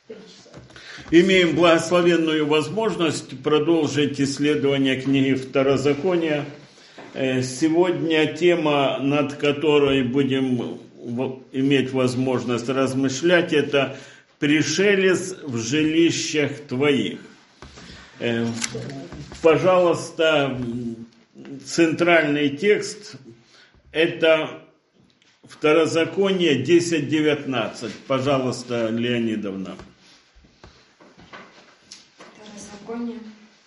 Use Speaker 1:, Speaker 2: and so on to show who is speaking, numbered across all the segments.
Speaker 1: Имеем благословенную возможность продолжить исследование книги Второзакония. Сегодня тема, над которой будем иметь возможность размышлять, это «Пришелец в жилищах твоих». Пожалуйста, центральный текст – это Второзаконие 10:19. Пожалуйста, Леонидовна.
Speaker 2: Второзаконие.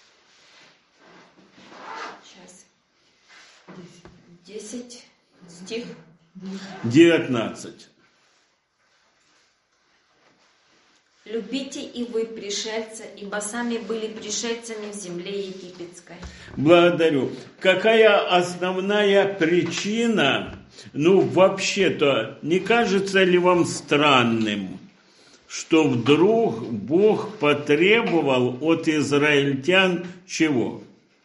Speaker 2: Сейчас. 10 стих.
Speaker 1: 19.
Speaker 2: «Любите и вы, пришельцы, ибо сами были пришельцами в земле египетской».
Speaker 1: Благодарю. Какая основная причина, вообще-то, не кажется ли вам странным, что вдруг Бог потребовал от израильтян чего?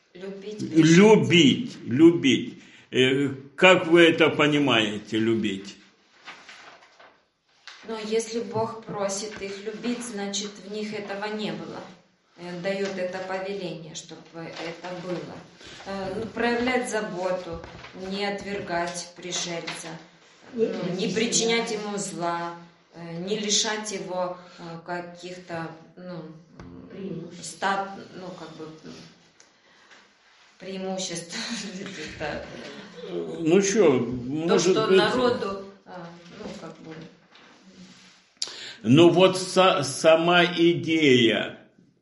Speaker 1: Любить. Как вы это понимаете, любить?
Speaker 2: Но если Бог просит их любить, значит, в них этого не было. Дает это повеление, чтобы это было. Проявлять заботу, не отвергать пришельца, не причинять ему зла, не лишать его каких-то преимуществ. То, что народу,
Speaker 1: сама идея.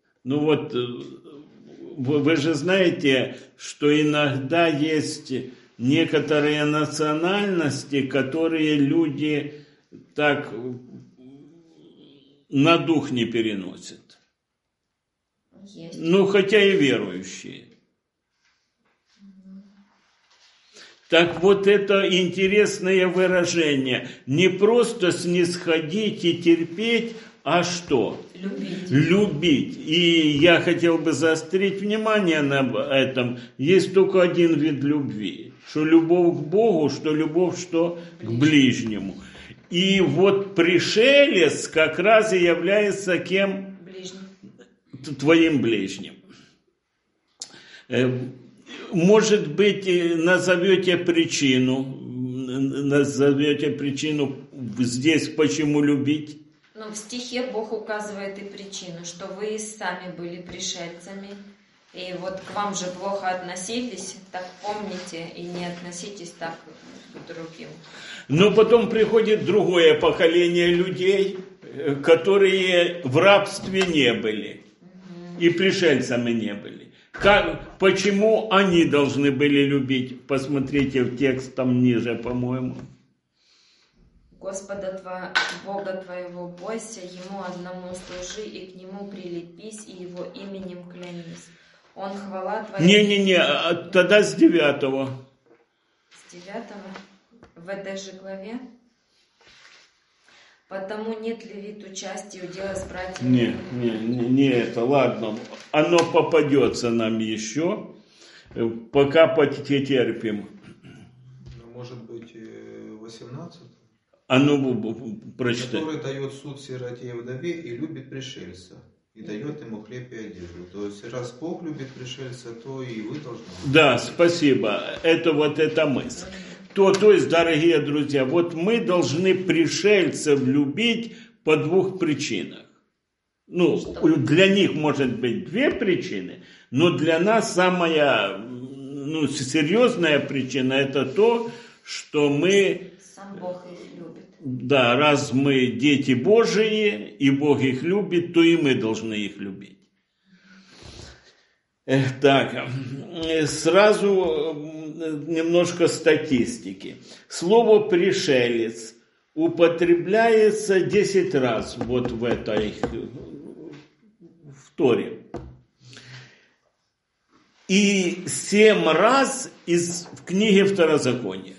Speaker 1: Вы же знаете, что иногда есть некоторые национальности, которые люди так на дух не переносят.
Speaker 2: Есть.
Speaker 1: Хотя и верующие. Так вот это интересное выражение. Не просто снисходить и терпеть, а что? Любить. И я хотел бы заострить внимание на этом. Есть только один вид любви. Что любовь к Богу, что любовь к ближнему. И вот пришелец как раз и является кем? Твоим ближним. Может быть, назовете причину здесь, почему любить?
Speaker 2: В стихе Бог указывает и причину, что вы сами были пришельцами, и вот к вам же плохо относились, так помните, и не относитесь так к другим.
Speaker 1: Но потом приходит другое поколение людей, которые в рабстве не были, и пришельцами не были. Почему они должны были любить? Посмотрите в текст там ниже, по-моему.
Speaker 2: Господа Бога твоего бойся, Ему одному служи, и к Нему прилепись, и Его именем клянись. Он хвала твоя...
Speaker 1: Не, тогда с 9.
Speaker 2: С 9 в этой же главе? Потому нет левиту части удела с братьями.
Speaker 1: Не это, ладно. Оно попадется нам еще, пока потерпим.
Speaker 3: Может быть, 18?
Speaker 1: Прочитай.
Speaker 3: Который дает суд сироте и вдове и любит пришельца, и дает ему хлеб и одежду. То есть, раз Бог любит пришельца, то и вы должны.
Speaker 1: Да, спасибо. Это мысль. То есть, дорогие друзья, мы должны пришельцев любить по 2 причинах. Для них может быть 2 причины, но для нас самая серьезная причина это то, что мы...
Speaker 2: Сам Бог их любит.
Speaker 1: Да, раз мы дети Божии, и Бог их любит, то и мы должны их любить. Так, сразу немножко статистики. Слово «пришелец» употребляется 10 раз в этой Торе. И 7 раз в книге Второзакония.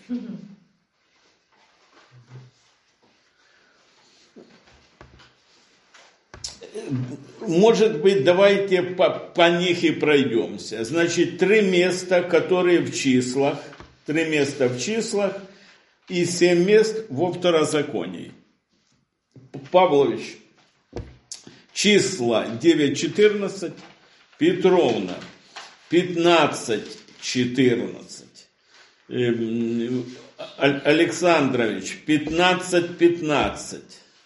Speaker 1: Может быть, давайте по них и пройдемся. Значит, 3 места, которые в числах, 3 места в числах и 7 мест во Второзаконии. Павлович, Числа 9:14, Петровна 15:14, Александрович 15:15.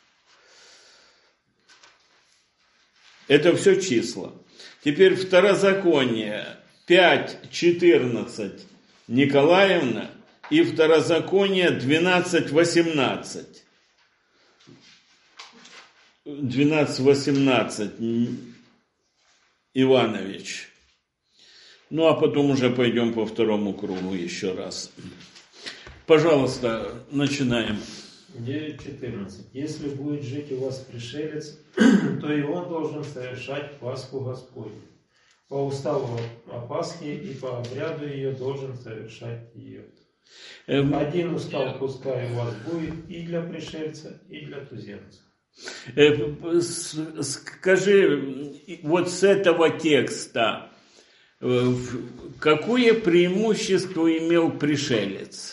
Speaker 1: Это все числа. Теперь Второзаконие 5:14 Николаевна и Второзаконие 12:18. 12:18 Иванович. Ну, а потом уже пойдем по второму кругу еще раз. Пожалуйста, начинаем.
Speaker 4: 9:14. Если будет жить у вас пришелец, то и он должен совершать Пасху Господню. По уставу о Пасхе и по обряду ее должен совершать ее. Один устав пускай у вас будет и для пришельца, и для туземца.
Speaker 1: Скажи, вот с этого текста, какое преимущество имел пришелец?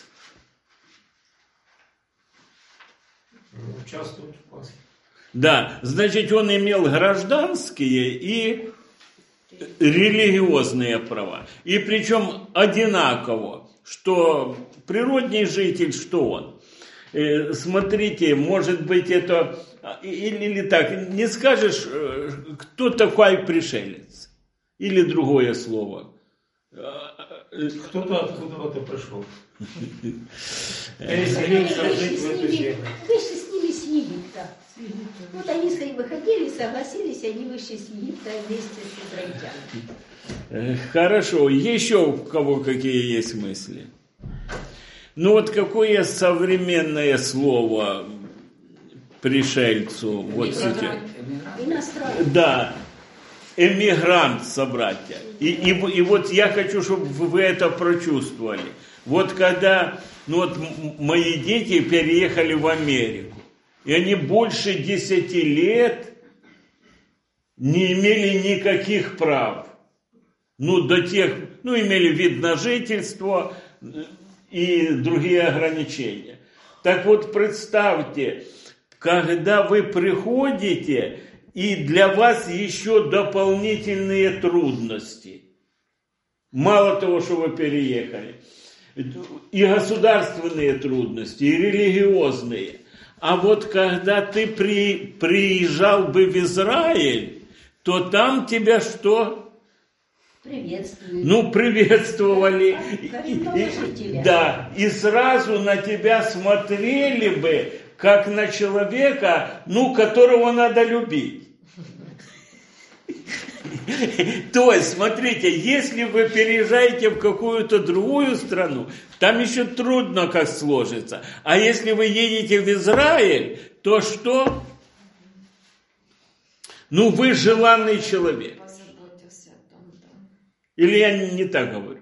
Speaker 4: Участвуют в Пасхе.
Speaker 1: Да, значит, он имел гражданские и религиозные права. И причем одинаково, что природный житель, что он. Смотрите, может быть, это... Или так, не скажешь, кто такой пришелец? Или другое слово?
Speaker 4: Кто-то откуда-то пришел. Переселился жить в эту землю.
Speaker 5: Вышли с ними с Египта. Вот они выходили, согласились, они вышли с Египта вместе с израильтянами.
Speaker 1: Хорошо. Еще у кого какие есть мысли? Ну вот какое современное слово пришельцу? Вот сейчас.
Speaker 5: Иностранцы.
Speaker 1: Да. Эмигрант, собратья. И вот я хочу, чтобы вы это прочувствовали. Вот когда мои дети переехали в Америку, и они больше 10 лет не имели никаких прав. Имели вид на жительство и другие ограничения. Так вот, представьте, когда вы приходите, и для вас еще дополнительные трудности. Мало того, что вы переехали. И государственные трудности, и религиозные. А вот когда ты приезжал бы в Израиль, то там тебя что? Приветствовали. Да, и сразу на тебя смотрели бы, как на человека, которого надо любить. То есть, смотрите, если вы переезжаете в какую-то другую страну, там еще трудно как сложится. А если вы едете в Израиль, то что? Вы желанный человек. Или я не так говорю?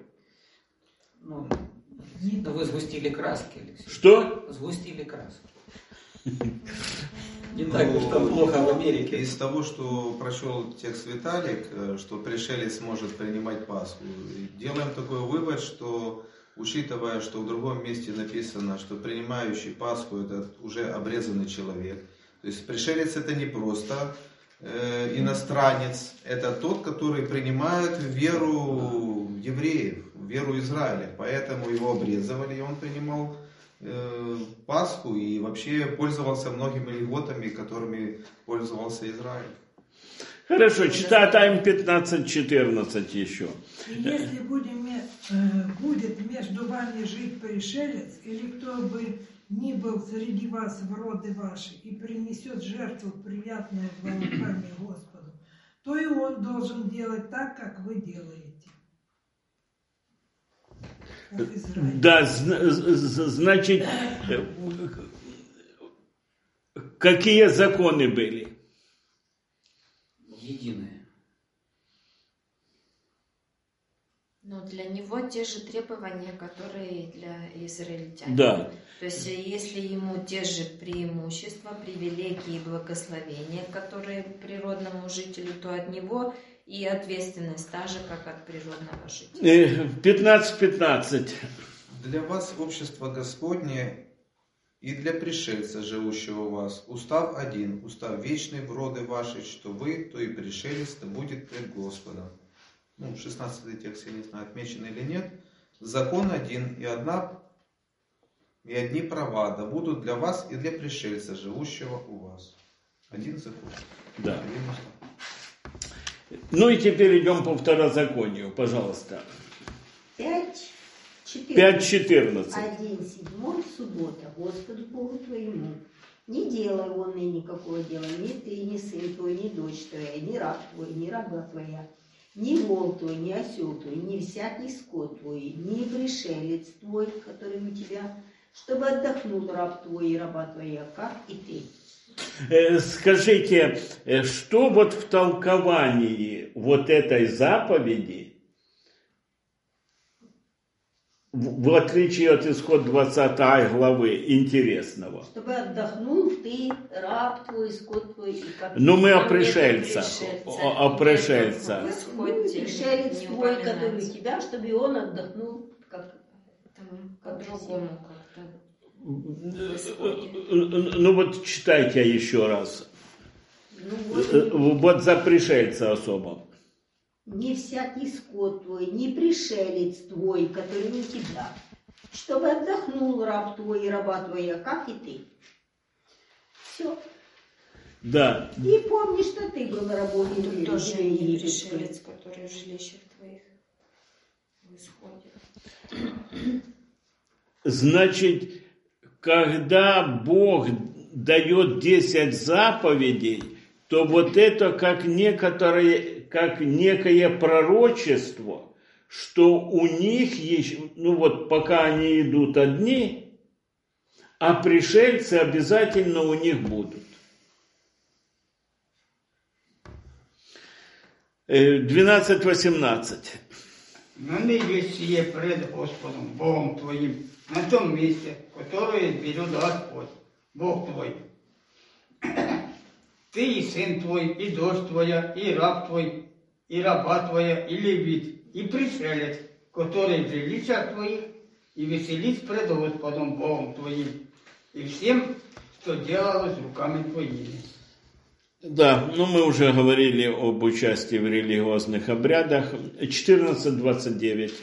Speaker 6: Вы сгустили краски, Алексей.
Speaker 1: Что?
Speaker 6: Сгустили краски. Не так уж там плохо в Америке.
Speaker 3: Из того, что прочел текст Виталик, что пришелец может принимать Пасху, делаем такой вывод, что, учитывая, что в другом месте написано, что принимающий Пасху это уже обрезанный человек, то есть пришелец это не просто иностранец, это тот, который принимает веру евреев, веру Израиля, поэтому его обрезывали, и он принимал Пасху и вообще пользовался многими льготами, которыми пользовался Израиль.
Speaker 1: Хорошо, читаем 15:14 еще.
Speaker 7: Если будет между вами жить пришелец, или кто бы ни был среди вас в роды ваши, и принесет жертву, приятную волками Господу, то и он должен делать так, как вы делаете.
Speaker 1: Да, значит, какие законы были?
Speaker 6: Единые.
Speaker 2: Но для него те же требования, которые и для израильтян.
Speaker 1: Да.
Speaker 2: То есть, если ему те же преимущества, привилегии и благословения, которые природному жителю, то от него и ответственность та же, как от природного жителя.
Speaker 1: 15:15.
Speaker 3: Для вас общество Господне и для пришельца, живущего у вас. Устав один, устав вечный в роды ваши, что вы, то и пришелец, то будет пред Господом». 16 текст, я не знаю, отмечен или нет. «Закон один, и одни права, да будут для вас и для пришельца, живущего у вас». Один закон.
Speaker 1: Да.
Speaker 3: Один устав.
Speaker 1: Ну и теперь идем по второзаконию, пожалуйста.
Speaker 5: 5:14.
Speaker 1: 5:14.
Speaker 5: 1:7 суббота Господу Богу твоему. Не делай он и никакого дела, ни ты, ни сын твой, ни дочь твоя, ни раб твой, ни раба твоя, ни вол твой, ни осел твой, ни всякий скот твой, ни пришелец твой, который у тебя, чтобы отдохнул раб твой и раба твоя, как и ты.
Speaker 1: Скажите, что вот в толковании вот этой заповеди, в отличие от исход 20 главы, интересного?
Speaker 5: Чтобы отдохнул ты, раб твой, скот твой и как
Speaker 1: Ну, мы о
Speaker 2: Там
Speaker 1: пришельцах.
Speaker 2: нету
Speaker 1: О пришельцах.
Speaker 2: В исходе
Speaker 5: пришелец
Speaker 2: не
Speaker 5: твой, который у
Speaker 2: упоминается.
Speaker 5: тебя, чтобы и он отдохнул, как
Speaker 2: Там по-другому как-то.
Speaker 1: Ну вот читайте еще раз. Вот за пришельца особо.
Speaker 5: не всякий скот твой, не пришелец твой, который у тебя, чтобы отдохнул раб твой и раба твоя, как и ты. Все.
Speaker 1: Да.
Speaker 5: И помни, что ты был рабом
Speaker 2: Тут тоже не
Speaker 5: египетской.
Speaker 2: пришелец, который в жилищах твоих в исходе.
Speaker 1: Значит, когда Бог дает 10 заповедей, то вот это как некое пророчество, что у них есть, ну вот пока они идут одни, а пришельцы обязательно у них будут. 12:18.
Speaker 8: Но не есть сие пред Господом, Богом твоим, на том месте, которое берет Господь, Бог твой. Ты и сын твой, и дочь твоя, и раб твой, и раба твоя, и левит, и пришелец, который в жилищах твоих, и веселись пред Господом, Богом твоим, и всем, что делалось руками твоими.
Speaker 1: Да, ну мы уже говорили об участии в религиозных обрядах. 14:29.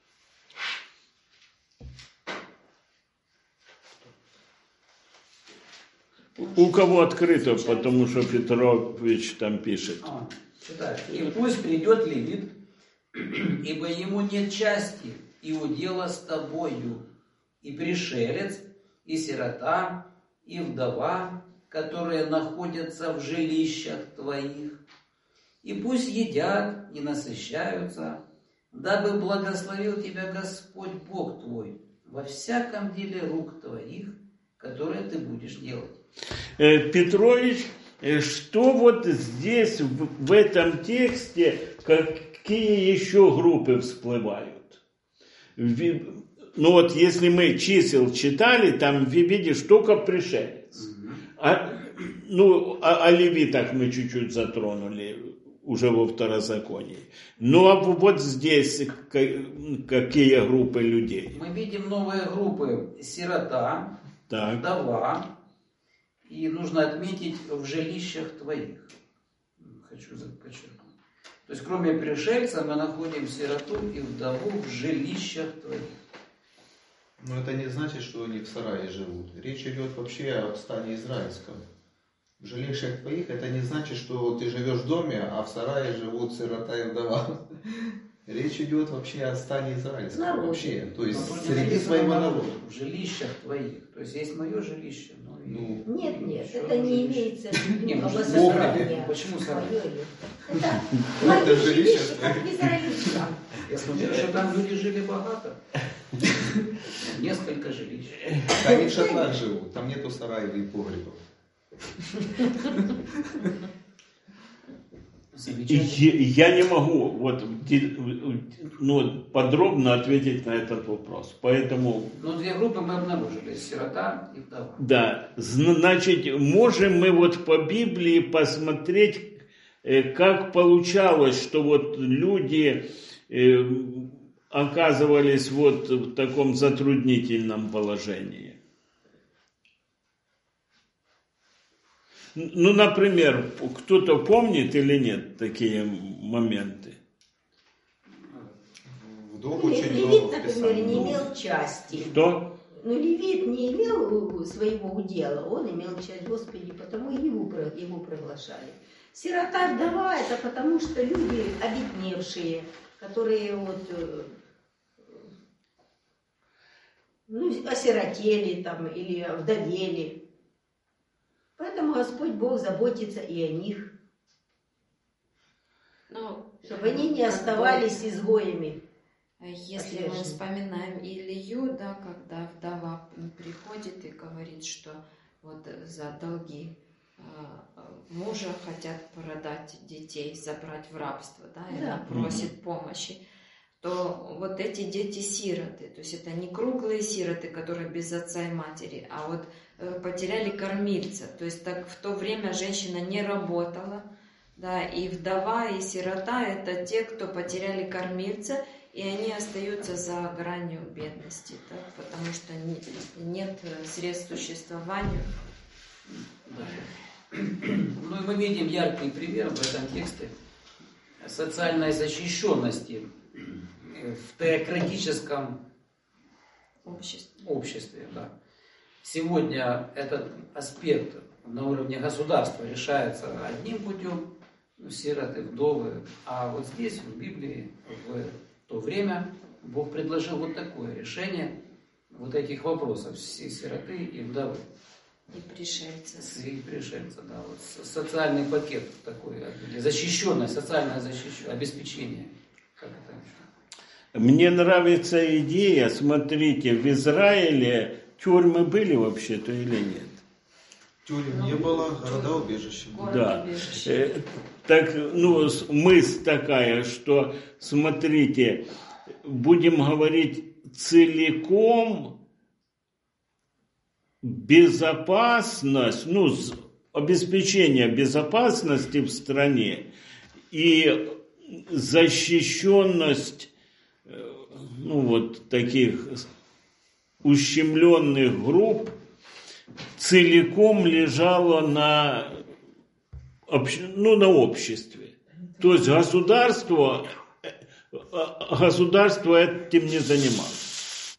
Speaker 1: У кого открыто, потому что Петрович там пишет.
Speaker 6: Читай. «И пусть придет левит, ибо ему нет части и удела с тобою, и пришелец, и сирота, и вдова, которые находятся в жилищах твоих. И пусть едят и насыщаются, дабы благословил тебя Господь Бог твой во всяком деле рук твоих, которые ты будешь делать».
Speaker 1: Петрович, что вот здесь, в этом тексте, какие еще группы всплывают? Ну вот, если мы чисел читали, там, видишь, только пришелец. О левитах мы чуть-чуть затронули уже во второзаконии. Ну а вот здесь какие группы людей?
Speaker 6: Мы видим новые группы: сирота,
Speaker 1: Так.
Speaker 6: вдова, и нужно отметить в жилищах твоих. Хочу подчеркнуть. То есть кроме пришельца мы находим сироту и вдову в жилищах твоих.
Speaker 3: Но это не значит, что они в сарае живут. Речь идет вообще о стане израильском. В жилищах твоих это не значит, что ты живешь в доме, а в сарае живут сирота и вдова. Речь идет вообще о стане израильском.
Speaker 5: Народ.
Speaker 3: Вообще. То есть
Speaker 6: Но тут
Speaker 3: среди
Speaker 6: написано
Speaker 3: своего народа.
Speaker 6: в жилищах твоих. То есть есть мое жилище.
Speaker 3: Ну,
Speaker 5: Нет,
Speaker 6: еще
Speaker 5: это не
Speaker 6: жилище.
Speaker 5: имеется в виду
Speaker 6: Не, может,
Speaker 5: обособление.
Speaker 6: почему сарай?
Speaker 5: Это
Speaker 3: Это
Speaker 5: мое
Speaker 3: жилище.
Speaker 5: жилище, как израильтян.
Speaker 6: Я смотрю, что там люди жили богато. Несколько жилищ.
Speaker 3: они в шатрах живут, там нету сараев и погребов.
Speaker 1: Я не могу подробно ответить на этот вопрос. Поэтому...
Speaker 6: Ну, две группы мы обнаружили: сирота и вдова.
Speaker 1: Да, значит, можем мы вот по Библии посмотреть, как получалось, что вот люди оказывались вот в таком затруднительном положении. Ну, например, кто-то помнит или нет такие моменты?
Speaker 3: Вдов
Speaker 5: Ну,
Speaker 3: очень много
Speaker 5: Левит,
Speaker 3: в
Speaker 5: например,
Speaker 3: Писании.
Speaker 5: не имел части.
Speaker 1: Что?
Speaker 5: Ну, Левит не имел своего удела, он имел часть Господи, потому его проглашали. Сирота, вдова, это потому что люди обедневшие, которые осиротели там или вдовели. Поэтому Господь Бог заботится и о них,
Speaker 2: Ну,
Speaker 5: чтобы они не оставались изгоями.
Speaker 2: Если мы вспоминаем Илью, да, когда вдова приходит и говорит, что вот за долги мужа хотят продать детей, забрать в рабство, да, и она просит помощи, то вот эти дети-сироты, то есть это не круглые сироты, которые без отца и матери, а вот потеряли кормильца, то есть так в то время женщина не работала, да, и вдова, и сирота – это те, кто потеряли кормильца, и они остаются за гранью бедности, да, потому что нет средств существования.
Speaker 6: Ну и мы видим яркий пример в этом тексте социальной защищенности в теократическом обществе. Да. Сегодня этот аспект на уровне государства решается одним путем, сироты, вдовы, а вот здесь, в Библии, в то время Бог предложил вот такое решение вот этих вопросов, все сироты и вдовы.
Speaker 2: И пришельцы.
Speaker 6: И пришельцы, да. Вот социальный пакет такой, защищенность, социальное обеспечение. Как это еще?
Speaker 1: Мне нравится идея, смотрите, в Израиле тюрьмы были вообще-то или нет?
Speaker 3: Тюрем не было, города-убежища.
Speaker 1: Да. Так, ну, мысль такая, что, смотрите, будем говорить целиком безопасность, ну, обеспечение безопасности в стране и защищенность, ну, вот таких ущемленных групп целиком лежала на обществе. То есть государство этим не занималось.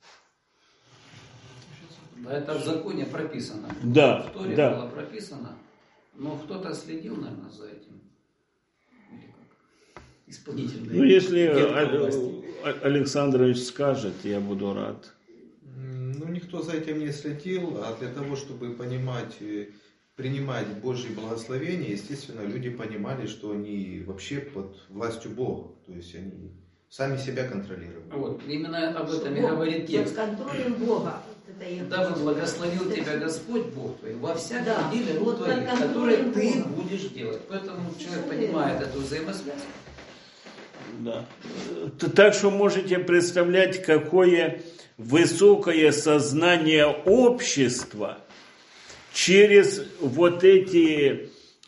Speaker 6: Да, это в законе прописано.
Speaker 1: Да,
Speaker 6: в Торе
Speaker 1: да.
Speaker 6: было прописано, но кто-то следил, наверное, за этим. Или как? Исполнительные.
Speaker 1: Ну, если
Speaker 6: власти.
Speaker 1: Александрович скажет, я буду рад.
Speaker 3: Ну, никто за этим не следил, а для того, чтобы понимать, принимать Божьи благословения, естественно, люди понимали, что они вообще под властью Бога, то есть они сами себя контролировали.
Speaker 6: Вот, именно об этом и говорит текст.
Speaker 5: Под контролем Бога.
Speaker 6: Дабы благословил тебя Господь Бог твой во всяком деле рук
Speaker 5: вот
Speaker 6: твоих,
Speaker 5: под
Speaker 6: которые
Speaker 5: контролем
Speaker 6: ты
Speaker 5: Бога.
Speaker 6: будешь делать. Поэтому человек понимает эту взаимосвязь.
Speaker 1: Да. Так что можете представлять, какое высокое сознание общества через вот эти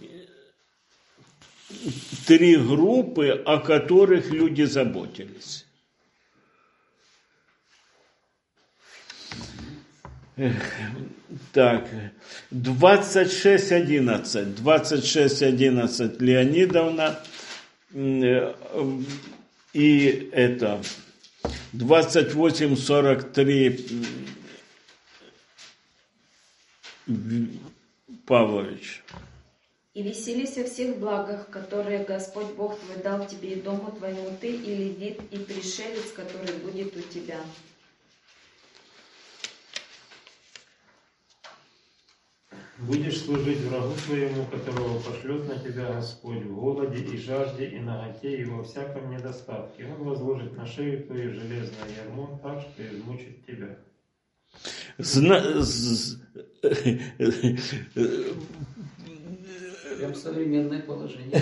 Speaker 1: три группы, о которых люди заботились. Так, 26:11 Леонидовна, и это 28:43 Павлович.
Speaker 2: И веселись о всех благах, которые Господь Бог твой дал тебе и дому твоему, ты и левит, и пришелец, который будет у тебя.
Speaker 4: Будешь служить врагу твоему, которого пошлет на тебя Господь в голоде и жажде, и наготе, и во всяком недостатке. Он возложит на шею твою железное ярмо, так что измучит тебя.
Speaker 6: Прям современное положение.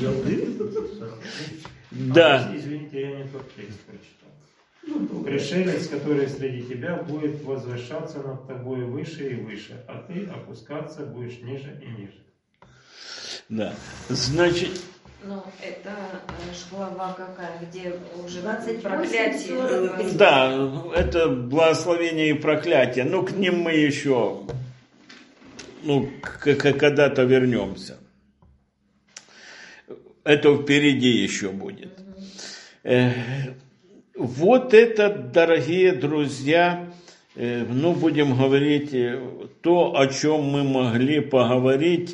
Speaker 1: Да.
Speaker 4: Извините, я не тот текст прочитал. Пришелец, который среди тебя, будет возвышаться над тобой выше и выше, а ты опускаться будешь ниже и ниже.
Speaker 1: Да. Значит,
Speaker 2: Ну, это глава какая, где уже
Speaker 5: 28,
Speaker 2: проклятие.
Speaker 5: 43.
Speaker 1: да, это благословение и проклятие. Но к ним мы еще когда-то вернемся. Это впереди еще будет. Вот это, дорогие друзья, будем говорить то, о чем мы могли поговорить,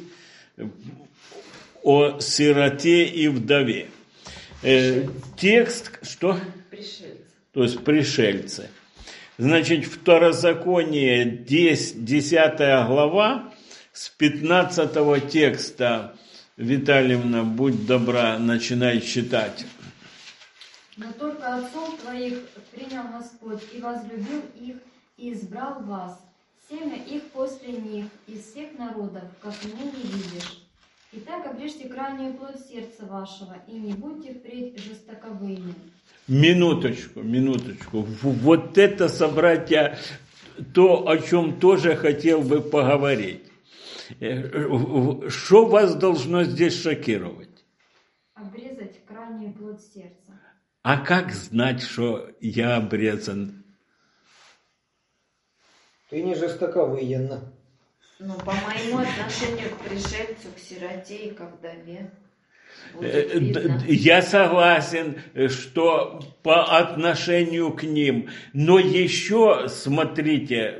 Speaker 1: о сироте и вдове. Текст, что?
Speaker 2: Пришельцы.
Speaker 1: То есть пришельцы. Значит, Второзаконие, 10 глава, с 15 текста, Витальевна, будь добра, начинай читать.
Speaker 9: Но только отцов твоих принял Господь и возлюбил их, и избрал вас, семя их после них, из всех народов, как ныне видишь. Итак, обрежьте крайнюю плоть сердца вашего, и не будьте впредь жестоковыми.
Speaker 1: Минуточку. Вот это, собратья, то, о чем тоже хотел бы поговорить. Что вас должно здесь шокировать?
Speaker 9: Обрезать крайнюю плоть сердца.
Speaker 1: А как знать, что я обрезан?
Speaker 10: Ты не жестоковыен.
Speaker 2: По моему отношению к пришельцу, к сироте и к вдове. Видно.
Speaker 1: Я согласен, что по отношению к ним. Но еще, смотрите,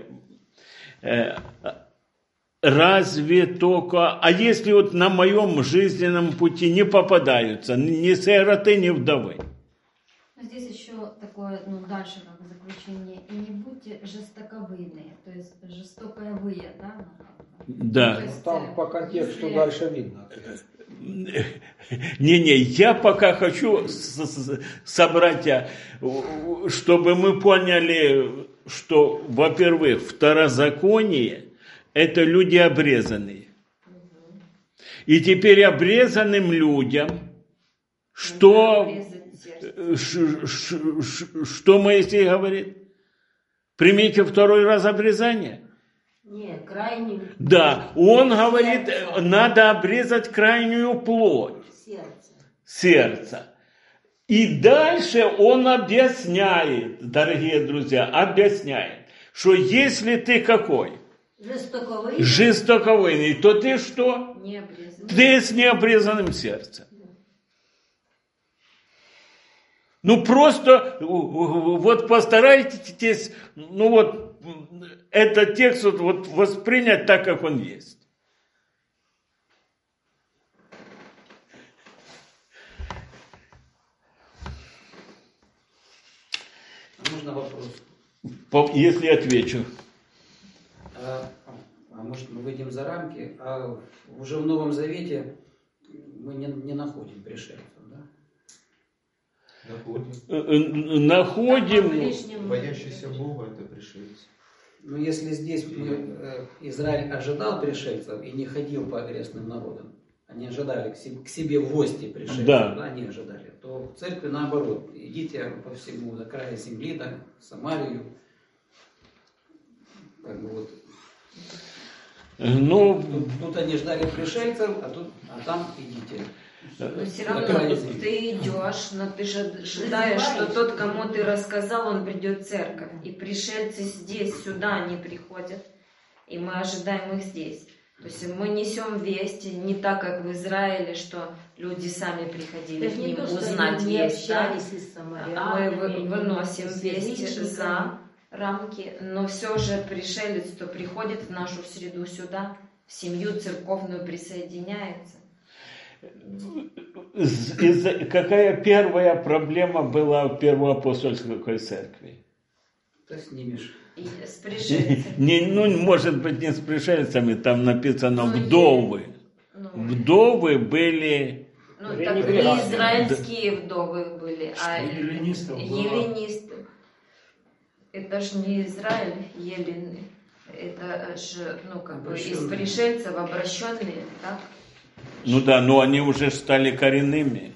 Speaker 1: разве только... А если вот на моем жизненном пути не попадаются ни сироты, ни вдовы?
Speaker 9: Здесь еще такое, дальше как заключение. И не будьте жестоковыйные, то есть жестокое-вые, да?
Speaker 1: Да.
Speaker 9: То есть,
Speaker 10: Там по контексту дальше видно.
Speaker 1: Я пока хочу, собратья, чтобы мы поняли, что, во-первых, Второзаконие – это люди обрезанные. И теперь обрезанным людям, что Моисей говорит? Примите второй раз обрезание?
Speaker 5: Нет, крайний.
Speaker 1: Да, он говорит, надо обрезать крайнюю плоть сердца. И дальше он объясняет, дорогие друзья, что если ты какой? Жестоковыйный, то ты что?
Speaker 2: Не обрезанный.
Speaker 1: Ты с необрезанным сердцем. Просто вот постарайтесь, этот текст воспринять так, как он есть.
Speaker 6: Можно вопрос?
Speaker 1: Если отвечу.
Speaker 6: Может, мы выйдем за рамки, а уже в Новом Завете мы не находим пришельцев, да?
Speaker 1: Находим.
Speaker 3: Боящийся Бога – это пришельцы.
Speaker 6: Если здесь Израиль ожидал пришельцев и не ходил по окрестным народам, они ожидали к себе в гости пришельцев,
Speaker 1: да,
Speaker 6: они ожидали, то в церкви наоборот, идите по всему до края земли, в Самарию, Тут они ждали пришельцев, а там идите.
Speaker 2: Но все равно ты идешь, но ты же ожидаешь, что тот, кому ты рассказал, он придет в церковь. И пришельцы здесь, сюда они приходят, и мы ожидаем их здесь. То есть мы несем весть не так, как в Израиле, что люди сами приходили к ним узнать весть. Да? А мы выносим весть за рамки, но все же пришелец, кто приходит в нашу среду сюда, в семью церковную присоединяется.
Speaker 1: Какая первая проблема была в Первоапостольской церкви?
Speaker 6: Ты снимешь.
Speaker 2: И с пришельцами.
Speaker 1: Может быть, не с пришельцами, там написано вдовы. Вдовы были...
Speaker 2: так и израильские вдовы были, а
Speaker 4: Еллинисты.
Speaker 2: Это же не Израиль, Еллины. Это же, из пришельцев обращенные, так?
Speaker 1: Но они уже стали коренными.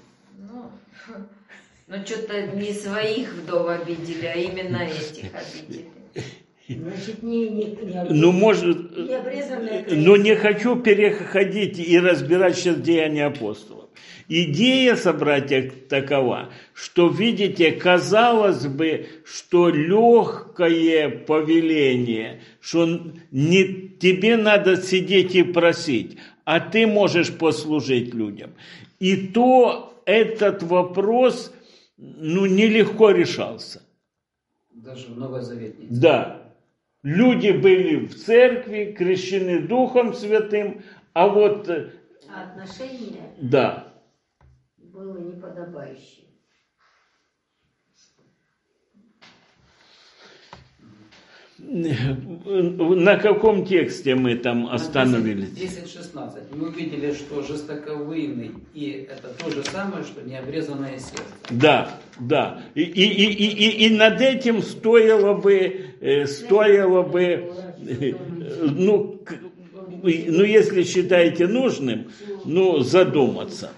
Speaker 2: Что-то не своих вдов обидели, а именно этих обидели.
Speaker 5: Значит,
Speaker 1: Ну, может,
Speaker 5: не обрезанная
Speaker 1: но не хочу переходить и разбирать сейчас деяния апостолов. Идея, собратья, такова, что, видите, казалось бы, что легкое повеление, что не тебе надо сидеть и просить, а ты можешь послужить людям. И то этот вопрос, нелегко решался.
Speaker 6: Даже в Новозаветной.
Speaker 1: Да. Люди были в церкви, крещены Духом Святым, а вот...
Speaker 5: А отношение
Speaker 1: Да.
Speaker 5: было неподобающее.
Speaker 1: На каком тексте мы там остановились?
Speaker 6: 10-16. Мы увидели, что жестоковыйный, и это то же самое, что необрезанное сердце.
Speaker 1: Да, да. И над этим стоило бы, если считаете нужным, задуматься.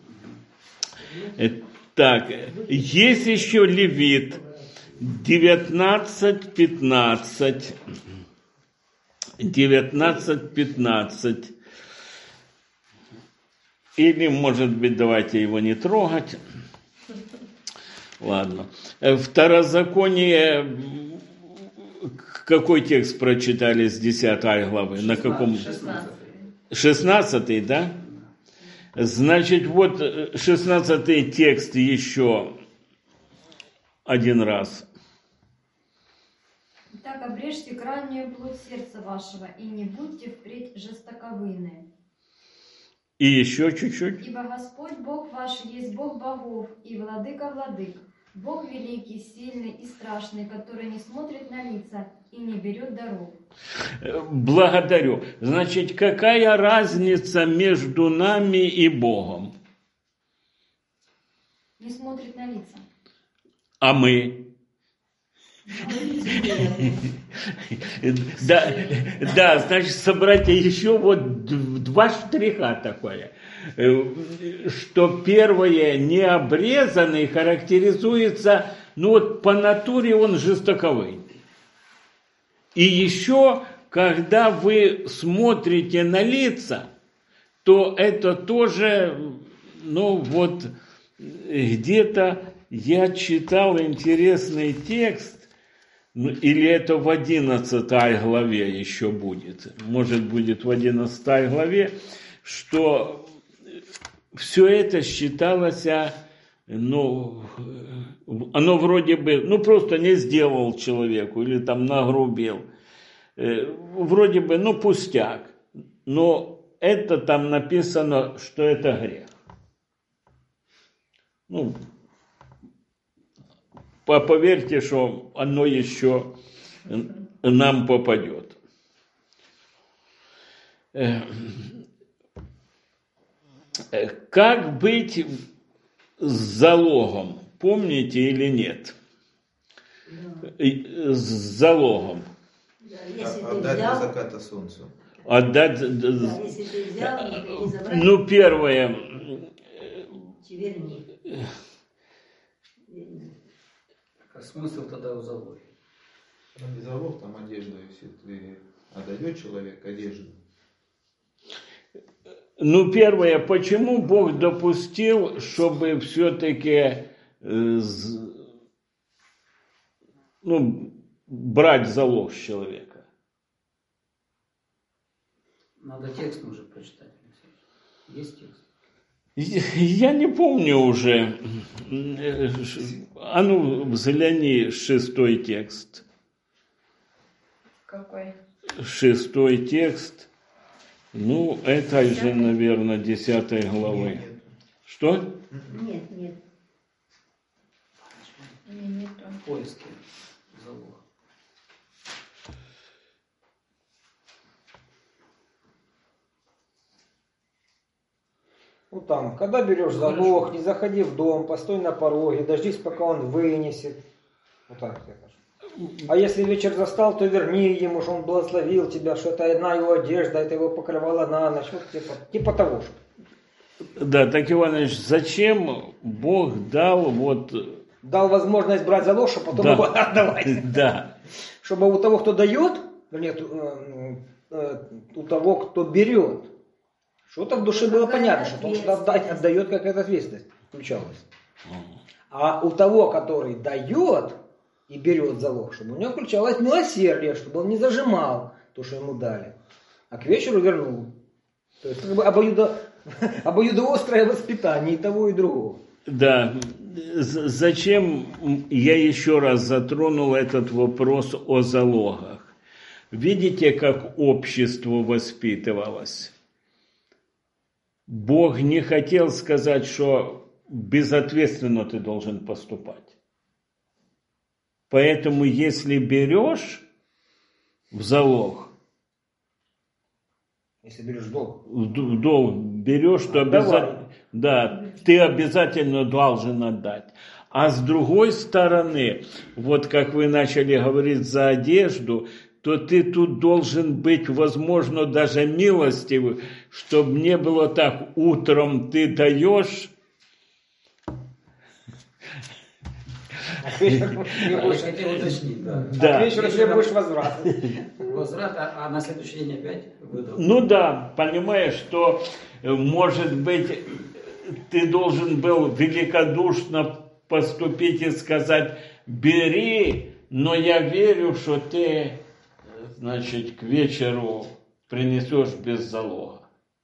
Speaker 1: Так, есть еще Левит 19:15. 19:15. Или, может быть, давайте его не трогать. Ладно. Второзаконие, какой текст прочитали с 10 главы?
Speaker 6: 16,
Speaker 1: На каком?
Speaker 6: 16.
Speaker 1: 16, да? Значит, вот 16 текст еще один раз.
Speaker 9: Так обрежьте крайнюю плоть сердца вашего, и не будьте впредь жестоковыйны.
Speaker 1: И еще чуть-чуть.
Speaker 9: Ибо Господь Бог ваш есть Бог богов и владыка владык, Бог великий, сильный и страшный, который не смотрит на лица и не берет даров.
Speaker 1: Благодарю. Значит, какая разница между нами и Богом?
Speaker 9: Не смотрит на лица.
Speaker 1: А мы? Да, значит, собратья, еще вот два штриха такое, что первое, необрезанный, характеризуется, по натуре он жестоковый. И еще, когда вы смотрите на лица, то это тоже, где-то я читал интересный текст, или это в 11 главе еще будет, может будет в 11 главе, что все это считалось, оно вроде бы, просто не сделал человеку или там нагрубил, вроде бы, пустяк, но это там написано, что это грех. Поверьте, что оно еще нам попадет. Как быть с залогом? Помните или нет? С залогом.
Speaker 3: Отдать до заката солнцу.
Speaker 1: Отдать.
Speaker 5: Да, если ты взял, не забрать.
Speaker 1: Первое.
Speaker 5: Верни.
Speaker 6: А смысл тогда в залоге?
Speaker 3: Не залог, там одежда, если ты отдаешь человеку одежду.
Speaker 1: Первое, почему Бог допустил, чтобы все-таки брать залог с человека?
Speaker 6: Надо текст уже прочитать. Есть текст?
Speaker 1: Я не помню уже. Взгляни 6 текст.
Speaker 2: Какой?
Speaker 1: 6 текст. Это же, наверное, 10 главы.
Speaker 3: Нет.
Speaker 1: Что?
Speaker 5: Нет.
Speaker 2: Не то.
Speaker 6: В поиске залог.
Speaker 10: Там, когда берешь залог, не заходи в дом, постой на пороге, дождись, пока он вынесет. Вот так я кажу. А если вечер застал, то верни ему, что он благословил тебя, что это одна его одежда, это его покрывало на ночь. Вот типа того же.
Speaker 1: Да, так, Иванович, зачем Бог дал
Speaker 10: Дал возможность брать залог, а потом его отдавать.
Speaker 1: Да.
Speaker 10: Чтобы у того, кто дает, нет, у того, кто берет, что-то в душе было понятно, что он что-то отдает, какая-то ответственность включалась. А у того, который дает и берет залог, чтобы у него включалось милосердие, чтобы он не зажимал то, что ему дали, а к вечеру вернул. То есть как бы обоюдоострое воспитание и того, и другого.
Speaker 1: Да. Зачем я еще раз затронул этот вопрос о залогах? Видите, как общество воспитывалось? Бог не хотел сказать, что безответственно ты должен поступать. Поэтому, если берешь в залог,
Speaker 10: если берешь долг,
Speaker 1: берешь, то обязательно, да, ты обязательно должен отдать. А с другой стороны, вот как вы начали говорить за одежду, то ты тут должен быть, возможно, даже милостивый, чтобы не было так, утром ты даешь,
Speaker 6: Я хотел уточнить, да.
Speaker 10: Да. А к вечеру требуешь возврат.
Speaker 6: Возврат, а на следующий день опять выдал.
Speaker 1: Ну да, понимаешь, что, может быть, ты должен был великодушно поступить и сказать, бери, но я верю, что ты, значит, к вечеру принесешь без залога.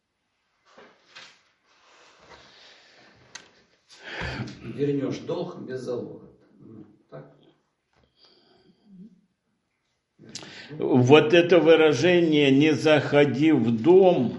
Speaker 6: Вернешь долг без залога. Так?
Speaker 1: Вот это выражение «не заходи в дом»,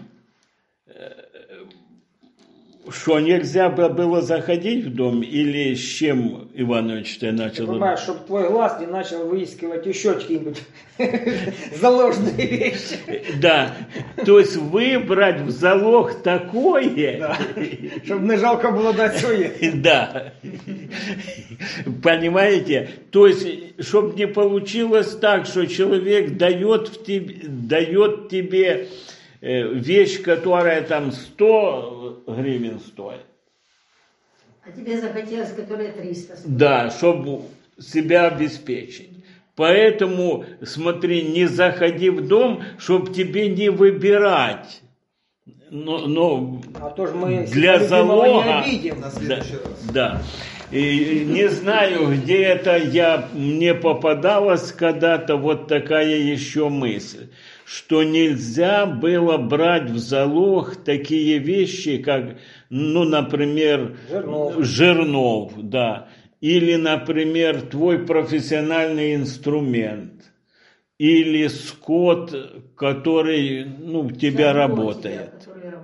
Speaker 1: что нельзя было заходить в дом, или с чем, Иванович, ты начал?
Speaker 10: Ты понимаешь, чтобы твой глаз не начал выискивать еще какие-нибудь заложенные вещи.
Speaker 1: Да, то есть выбрать в залог такое,
Speaker 10: чтобы не жалко было дать свое.
Speaker 1: Да, понимаете, то есть, чтобы не получилось так, что человек дает тебе вещь, которая там 100 гривен стоит.
Speaker 5: А тебе захотелось, которая 300 стоит.
Speaker 1: Да, чтобы себя обеспечить. Поэтому, смотри, не заходи в дом, чтобы тебе не выбирать. Но
Speaker 10: а то же мы
Speaker 1: для залога...
Speaker 10: не обидим.
Speaker 3: На следующий раз.
Speaker 1: Да. И не знаю, где это мне попадалась когда-то вот такая еще мысль, что нельзя было брать в залог такие вещи, как, ну, например, жернов, да, или, например, твой профессиональный инструмент, или скот, который, ну, у тебя работает.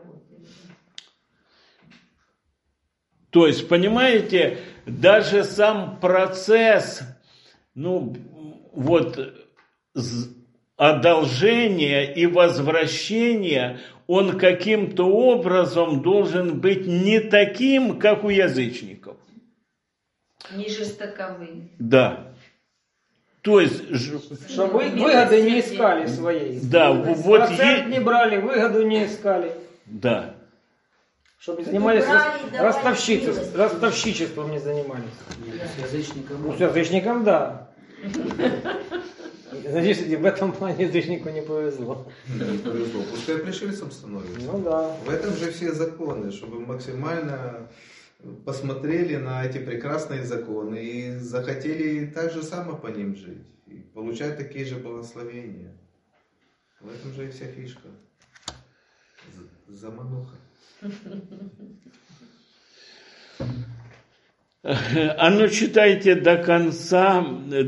Speaker 1: То есть, понимаете, даже сам процесс, ну, вот, одолжения и возвращения, он каким-то образом должен быть не таким, как у язычников.
Speaker 2: Не жестоковым.
Speaker 1: Да. То есть,
Speaker 10: чтобы выгоды не искали своей.
Speaker 1: Да, вот
Speaker 10: процент не брали, выгоду не искали.
Speaker 1: Да.
Speaker 10: Чтобы не занимались ростовщичеством не занимались.
Speaker 6: С язычником.
Speaker 10: Ну, с язычником, да. Надеюсь, в этом плане язычнику не повезло.
Speaker 3: Не повезло. Пускай пришельцем становится.
Speaker 10: Ну да.
Speaker 3: В этом же все законы, чтобы максимально посмотрели на эти прекрасные законы и захотели так же само по ним жить. И получать такие же благословения. В этом же и вся фишка. Замануха.
Speaker 1: А ну читайте до конца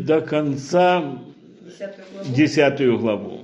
Speaker 1: 10 главу.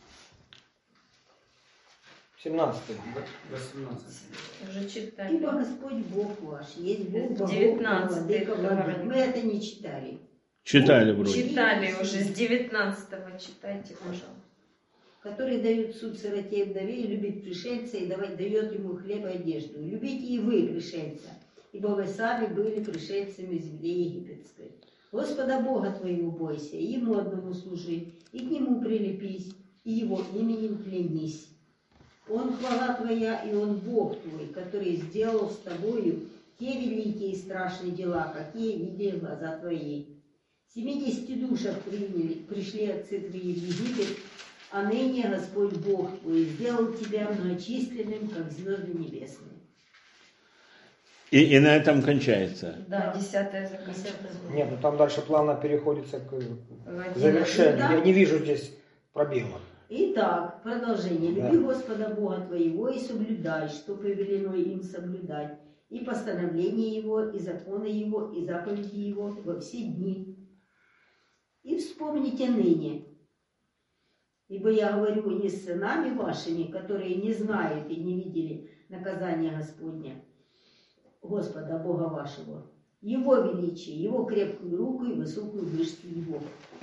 Speaker 10: 17.
Speaker 6: 18.
Speaker 2: Уже читали.
Speaker 5: Ибо Господь Бог ваш, есть Бог богов,
Speaker 2: 19
Speaker 5: владыка владык. Мы это не читали.
Speaker 1: Читали вроде.
Speaker 2: Читали уже, с 19-го читайте, пожалуйста.
Speaker 5: Который дает суд сироте и вдове, и любит пришельца, и дает ему хлеб и одежду. Любите и вы пришельца, ибо вы сами были пришельцами в земле египетской. Господа Бога твоего бойся, и Ему одному служи, и к Нему прилепись, и Его именем клянись. Он хвала твоя, и Он Бог твой, который сделал с тобою те великие и страшные дела, какие видели глаза твои. 70 душах пришли отцы твои в Египет, а ныне Господь Бог твой сделал тебя многочисленным, как звезды небесные.
Speaker 1: И на этом кончается.
Speaker 2: Да, 10-е закон.
Speaker 10: Нет, ну там дальше плавно переходится к завершению. Я не вижу здесь пробела.
Speaker 5: Итак, продолжение. Люби Господа Бога твоего и соблюдай, что повелено им соблюдать, и постановления Его, и законы Его, и заповеди Его во все дни. И вспомните ныне, ибо я говорю не с сынами вашими, которые не знают и не видели наказания Господня, Господа Бога вашего, Его величие, Его крепкую руку и высокую вышку Его.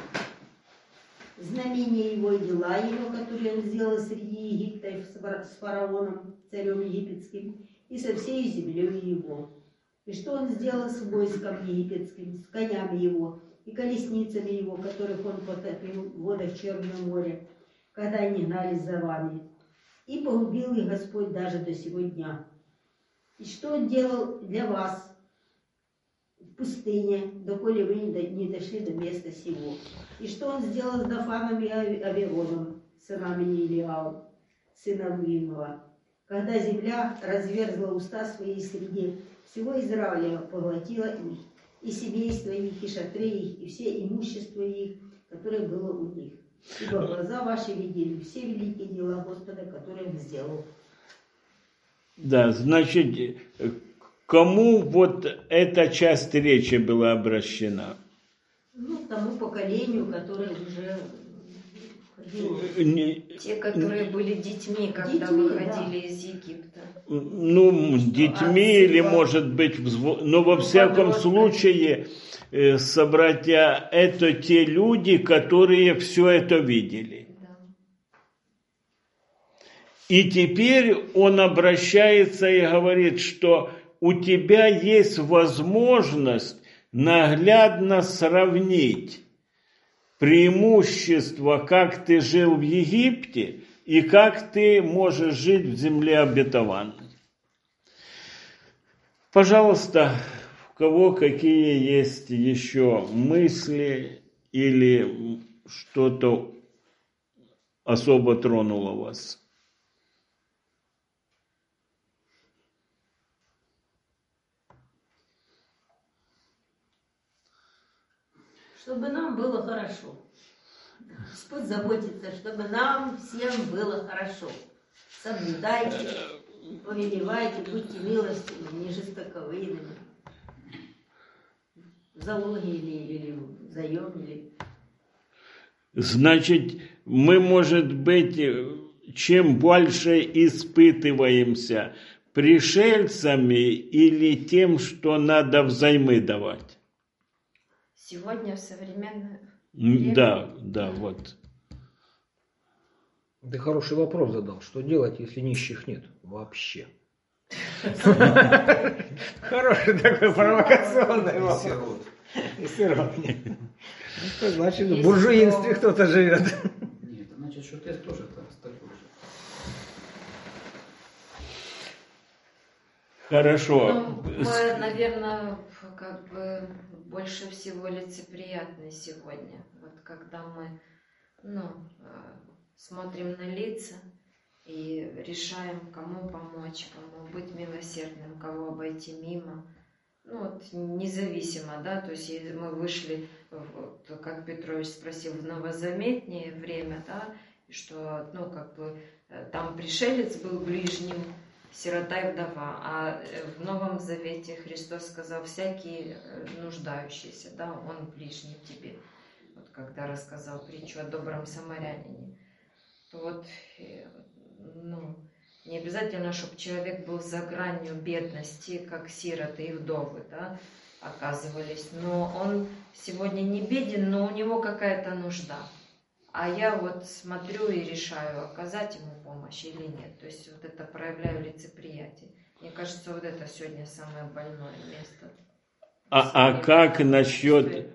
Speaker 5: Знамения Его и дела Его, которые Он сделал среди Египта с фараоном, царем египетским, и со всей землей Его. И что Он сделал с войском египетским, с конями Его и колесницами Его, которых Он потопил в водах Черного моря, когда они гнались за вами. И погубил их Господь даже до сего дня. И что Он делал для вас в пустыне, доколе вы не дошли до места сего. И что Он сделал с Дафаном и Авероном, сынами Неилиау, сыном Вимова, когда земля разверзла уста свои среди всего Израиля, поглотила их, и семейства их, и шатры их, и все имущество их, которое было у них. Ибо глаза ваши видели все великие дела Господа, которые Он сделал.
Speaker 1: Да, значит, кому вот эта часть речи была обращена?
Speaker 5: Ну, тому поколению, которое уже ходило.
Speaker 2: Те, которые были детьми, когда выходили из Египта.
Speaker 1: Ну, детьми или, может быть, но во всяком случае, собратья, это те люди, которые все это видели. И теперь он обращается и говорит, что у тебя есть возможность наглядно сравнить преимущество, как ты жил в Египте и как ты можешь жить в земле обетованной. Пожалуйста, у кого какие есть еще мысли или что-то особо тронуло вас?
Speaker 5: Чтобы нам было хорошо. Господь заботится, чтобы нам всем было хорошо. Соблюдайте, повелевайте, будьте милостивыми, не жестоковыйными. В залоге или в заеме.
Speaker 1: Значит, мы, может быть, чем больше испытываемся пришельцами или тем, что надо взаймы давать?
Speaker 2: Сегодня в современное
Speaker 1: время? Да, вот.
Speaker 10: Ты хороший вопрос задал. Что делать, если нищих нет? Вообще. Хороший такой провокационный вопрос. И сирот. Что значит, в буржуинстве кто-то живет?
Speaker 6: Нет, значит, что ты тоже такой же.
Speaker 1: Хорошо.
Speaker 2: Мы, наверное, как бы больше всего лицеприятны сегодня. Вот когда мы, смотрим на лица и решаем, кому помочь, кому быть милосердным, кого обойти мимо. Независимо, да, то есть мы вышли, как Петрович спросил, в новозаметнее время, да, что, там пришелец был ближним, сирота и вдова, а в Новом Завете Христос сказал, всякий нуждающийся, да, он ближний тебе. Вот когда рассказал притчу о добром самарянине, то не обязательно, чтобы человек был за гранью бедности, как сироты и вдовы, да, оказывались. Но он сегодня не беден, но у него какая-то нужда. А я смотрю и решаю, оказать ему помощь или нет. То есть это проявляю лицеприятие. Мне кажется, это сегодня самое больное место.
Speaker 1: А как насчет...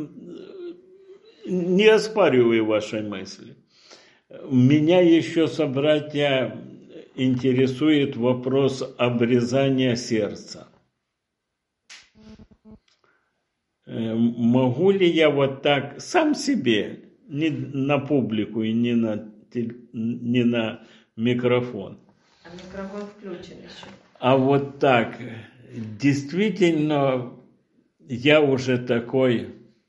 Speaker 1: Не оспариваю вашей мысли. Меня еще, собратья, интересует вопрос обрезания сердца. могу ли я вот так сам себе, не на публику и не на микрофон,
Speaker 2: А микрофон включен еще.
Speaker 1: а вот так, действительно, я уже такой,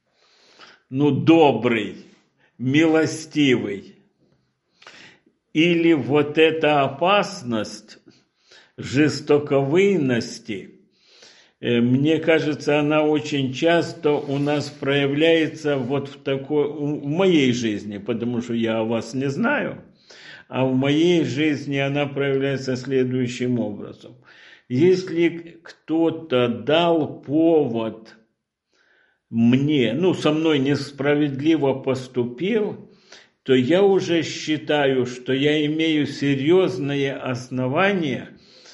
Speaker 1: добрый, милостивый. Или вот эта опасность жестоковыйности, мне кажется, она очень часто у нас проявляется вот в моей жизни, потому что я о вас не знаю, а в моей жизни она проявляется следующим образом. Если кто-то дал повод мне, со мной несправедливо поступил, то я уже считаю, что я имею серьезные основания,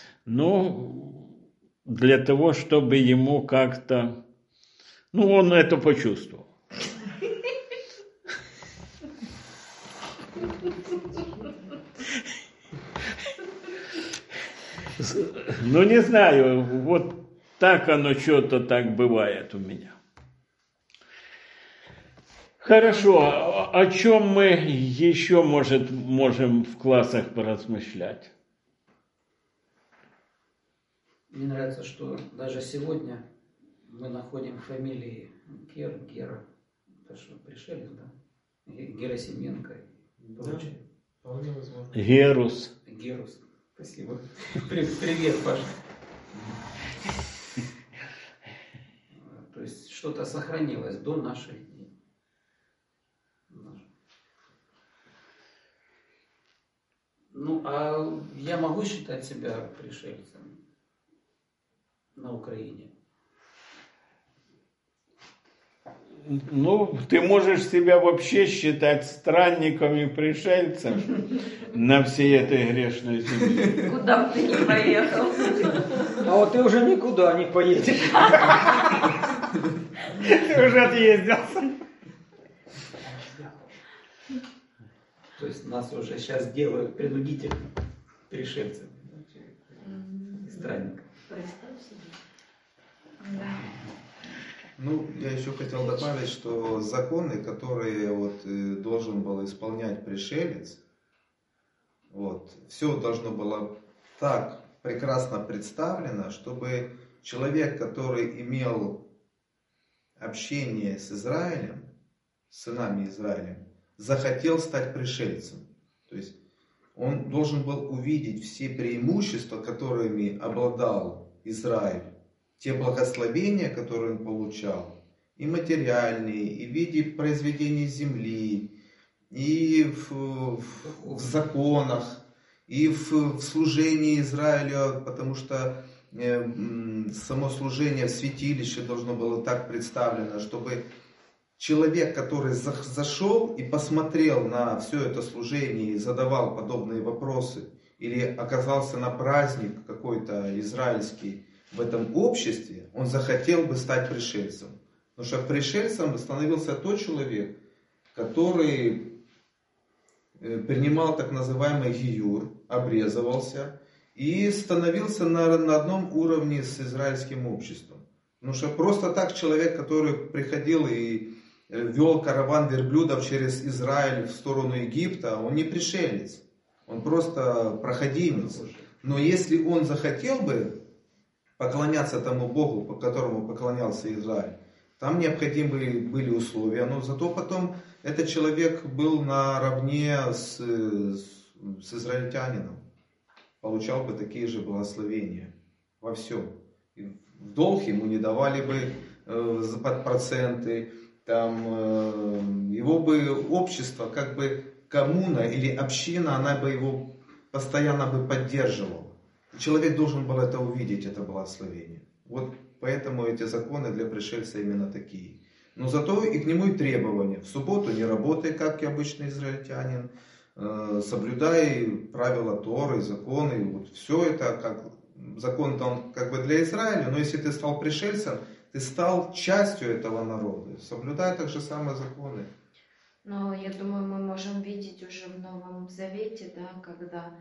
Speaker 1: для того, чтобы ему как-то, он это почувствовал. Не знаю, вот так оно что-то так бывает у меня. Хорошо, о чем мы еще можем в классах поразмышлять?
Speaker 6: Мне нравится, что даже сегодня мы находим фамилии Гера, это что, пришелец, да? Герасименко и прочее.
Speaker 4: Вполне возможно.
Speaker 1: Герус.
Speaker 6: Спасибо. Привет, Паша. То есть что-то сохранилось до наших дней. А я могу считать себя пришельцем на Украине?
Speaker 1: Ты можешь себя вообще считать странником и пришельцем на всей этой грешной земле.
Speaker 2: Куда бы ты ни поехал.
Speaker 10: А вот ты уже никуда не поедешь. Ты уже отъездился.
Speaker 6: То есть нас уже сейчас делают принудительно пришельцами, странниками.
Speaker 5: Представь себе.
Speaker 3: Я еще хотел добавить, что законы, которые должен был исполнять пришелец, все должно было так прекрасно представлено, чтобы человек, который имел общение с Израилем, с сынами Израиля, захотел стать пришельцем. То есть он должен был увидеть все преимущества, которыми обладал Израиль, те благословения, которые он получал, и материальные, и в виде произведений земли, и в законах, и в служении Израилю, потому что само служение в святилище должно было так представлено, чтобы человек, который зашел и посмотрел на все это служение и задавал подобные вопросы, или оказался на праздник какой-то израильский в этом обществе, он захотел бы стать пришельцем. Потому что пришельцем становился тот человек, который принимал так называемый гиюр, обрезывался и становился на одном уровне с израильским обществом. Потому что просто так человек, который приходил и вел караван верблюдов через Израиль в сторону Египта, он не пришелец, он просто проходимец. Но если он захотел бы поклоняться тому Богу, по которому поклонялся Израиль, там необходимы были условия, но зато потом этот человек был наравне с израильтянином, получал бы такие же благословения во всем. И в долг ему не давали бы под проценты, его бы общество, как бы коммуна или община, она бы его постоянно бы поддерживала. Человек должен был это увидеть, это благословение. Поэтому эти законы для пришельца именно такие. Но зато и к нему и требования. В субботу не работай, как и обычный израильтянин. Соблюдай правила Торы, законы. Все это, как закон там как бы для Израиля. Но если ты стал пришельцем, ты стал частью этого народа. Соблюдай так же самые законы.
Speaker 2: Но я думаю, мы можем видеть уже в Новом Завете, когда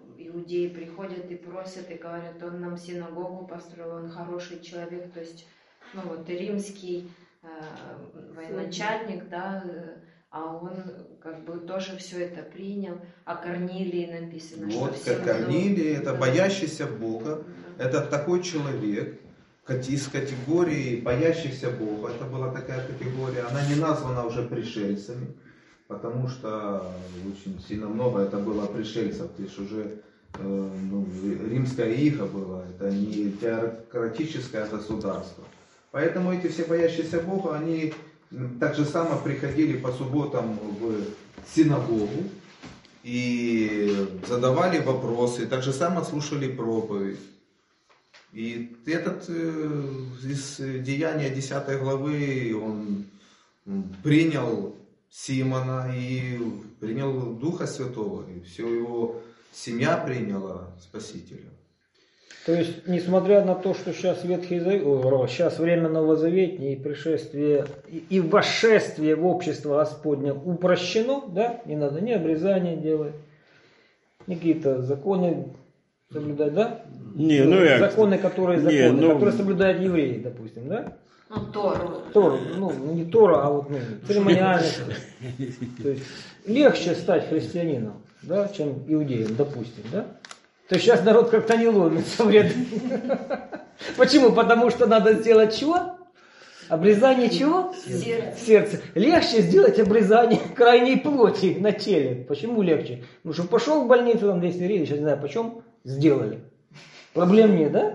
Speaker 2: иудеи приходят и просят, и говорят, он нам синагогу построил, он хороший человек. То есть ну вот и римский военачальник, да, а он как бы тоже все это принял. О Корнилии написано,
Speaker 3: Вот,
Speaker 2: что
Speaker 3: как Корнилий, это боящийся Бога, это такой человек, из категории боящихся Бога, это была такая категория, она не названа уже пришельцами, потому что очень сильно много это было пришельцев, то есть уже римская ига была, это не теократическое государство. Поэтому эти все боящиеся Бога, они так же само приходили по субботам в синагогу и задавали вопросы, так же само слушали проповедь. И этот из Деяния 10 главы, он принял Симона и принял Духа Святого, и все его семья приняла Спасителя.
Speaker 10: То есть, несмотря на то, что сейчас сейчас время Новозаветнее, и пришествие, и восшествие в общество Господне упрощено, да? Не надо ни обрезания делать, ни какие-то законы соблюдать, да?
Speaker 1: Не,
Speaker 10: законы, которые соблюдают евреи, допустим, да?
Speaker 2: Ну, Тору.
Speaker 10: Тору, не Тора, а вот церемониальность. То есть легче стать христианином, да, чем иудеем, допустим, да? То есть сейчас народ как-то не ломится в ряды. Почему? Потому что надо сделать чего? Обрезание чего? Сердце. Легче сделать обрезание крайней плоти на теле. Почему легче? Потому что пошел в больницу, там 200 гривен, сейчас не знаю почем, сделали. Проблем нет, да?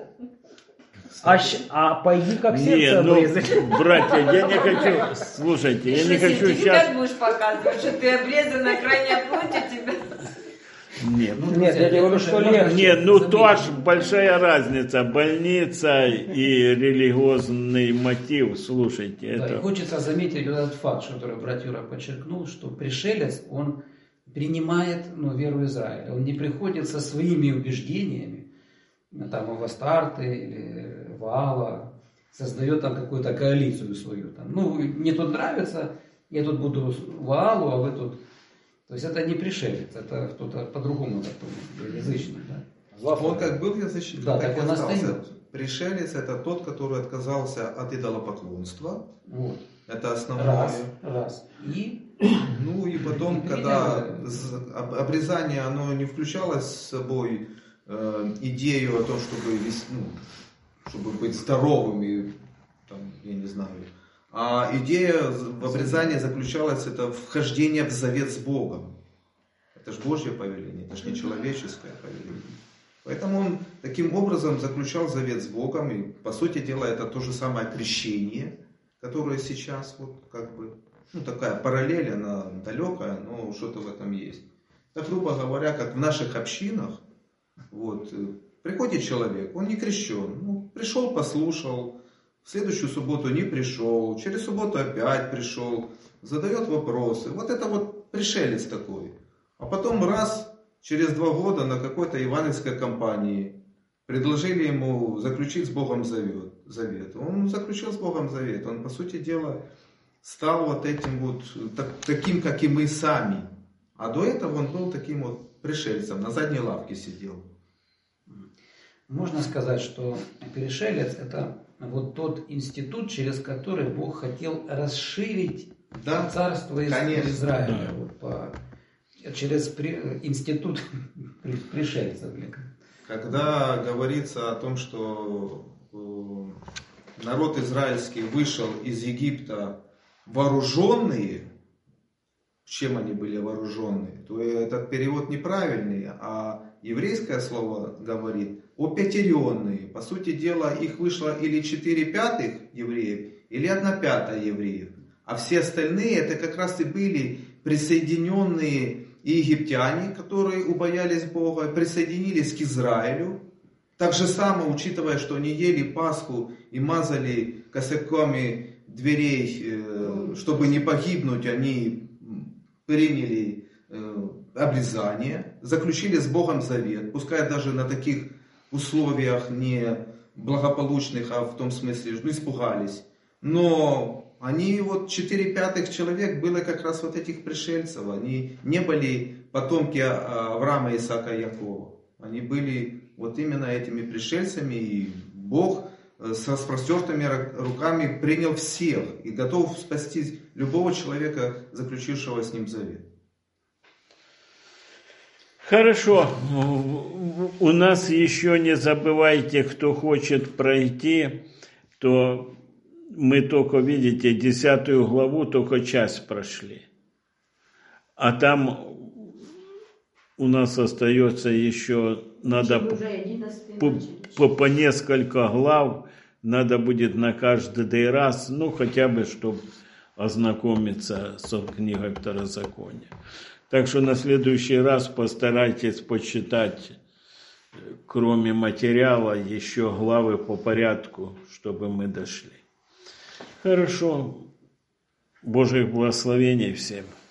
Speaker 10: А пойди как сердце обрезать.
Speaker 1: Братья, я не хочу, слушайте, я не хочу сейчас...
Speaker 2: Ты будешь показывать, что ты обрезан на крайней плоти тебя...
Speaker 1: Нет,
Speaker 10: я говорю, что легче.
Speaker 1: Нет, тоже большая разница. Больница и религиозный мотив, слушайте.
Speaker 6: Да,
Speaker 1: это...
Speaker 6: и хочется заметить этот факт, который брат Юра подчеркнул, что пришелец, он принимает веру Израиля. Он не приходит со своими убеждениями, там, в Астарты или Ваала, создает там какую-то коалицию свою. Там. Мне тут нравится, я тут буду Ваалу, а вы тут... То есть это не пришелец, это кто-то по-другому такой, язычник. Да?
Speaker 3: Он как был язычник,
Speaker 6: да,
Speaker 3: так и
Speaker 6: он
Speaker 3: остался. Пришелец это тот, который отказался от идолопоклонства.
Speaker 6: Вот.
Speaker 3: Это основное.
Speaker 6: Раз. И
Speaker 3: потом, когда обрезание, оно не включало с собой идею о том, чтобы быть здоровым и, я не знаю. А идея в обрезании заключалась, это вхождение в завет с Богом. Это же Божье повеление, это же не человеческое повеление. Поэтому он таким образом заключал завет с Богом. И, по сути дела, это то же самое крещение, которое сейчас, такая параллель, она далекая, но что-то в этом есть. Так, грубо говоря, как в наших общинах, приходит человек, он не крещен, пришел, послушал, в следующую субботу не пришел, через субботу опять пришел, задает вопросы. Вот это пришелец такой. А потом через 2 года на какой-то евангельской кампании предложили ему заключить с Богом завет. Он заключил с Богом завет. Он, по сути дела, стал этим таким, как и мы сами. А до этого он был таким пришельцем, на задней лавке сидел.
Speaker 6: Можно сказать, что пришелец это тот институт, через который Бог хотел расширить царство Израиля. Через институт пришельцев.
Speaker 3: Когда говорится о том, что народ израильский вышел из Египта вооруженные, чем они были вооруженные, то этот перевод неправильный, а еврейское слово говорит опятеренные. По сути дела, их вышло или 4/5 евреев, или 1/5 евреев. А все остальные, это как раз и были присоединенные египтяне, которые убоялись Бога, присоединились к Израилю. Так же само, учитывая, что они ели Пасху и мазали косяками дверей, чтобы не погибнуть, они приняли обрезание, заключили с Богом завет, пускай даже на таких условиях не благополучных, а в том смысле, испугались. Но они 4/5 человек были как раз этих пришельцев. Они не были потомки Авраама, Исаака и Якова. Они были именно этими пришельцами, и Бог с распростертыми руками принял всех и готов спасти любого человека, заключившего с ним завет.
Speaker 1: Хорошо. У нас еще не забывайте, кто хочет пройти, то мы только, видите, 10 главу только часть прошли. А там у нас остается еще, надо по несколько глав, надо будет на каждый раз, ну хотя бы, чтобы ознакомиться с книгой Второзакония. Так что на следующий раз постарайтесь почитать, кроме материала, еще главы по порядку, чтобы мы дошли. Хорошо. Божьих благословений всем.